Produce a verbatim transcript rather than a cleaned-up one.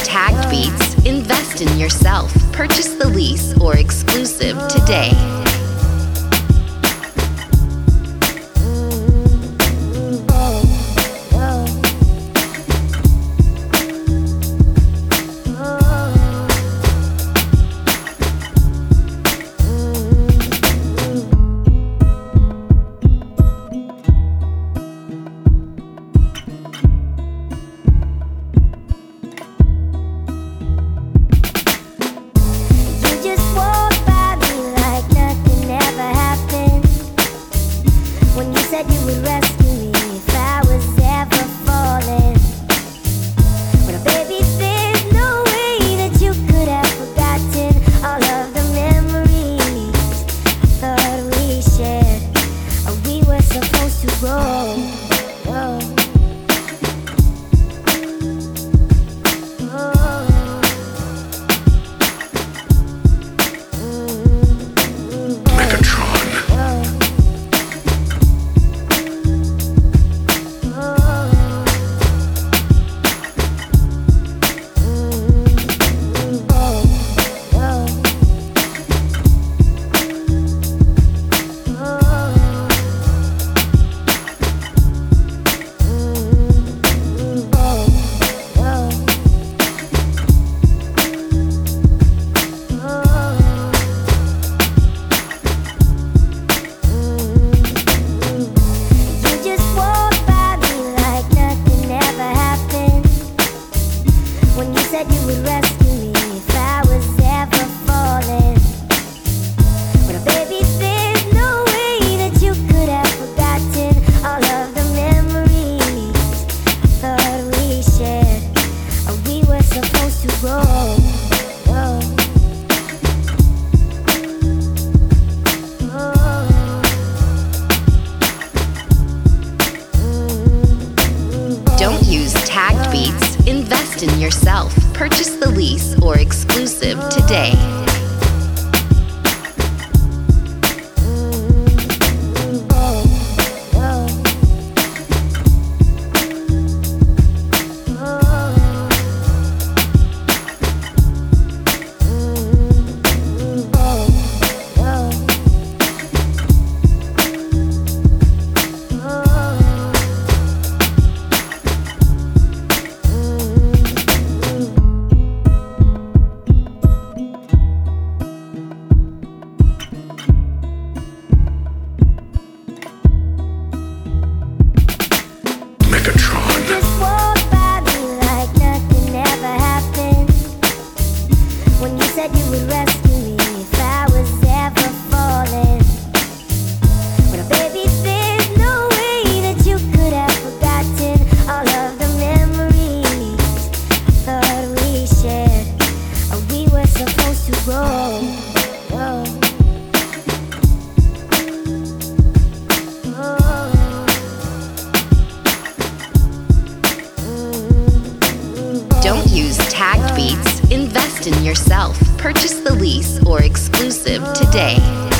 tagged beats, invest in yourself. Purchase the lease or exclusive today. Said you would rescue me if I was ever falling. But baby, there's no way that you could have forgotten all of the memories I thought we shared, or we were supposed to grow. Oh. Said you would rescue me if I was ever falling. But baby, there's no way that you could have forgotten all of the memories I thought we shared, or we were supposed to grow. Oh. Oh. Don't use tagged beats, invest in yourself. Purchase the lease or exclusive today. Just walk by me like nothing ever happened. When you said you would rescue me if I was ever falling. But baby, there's no way that you could have forgotten all of the memories I thought we shared, or we were supposed to grow. Oh. Don't use tagged beats, invest in yourself. Purchase the lease or exclusive today.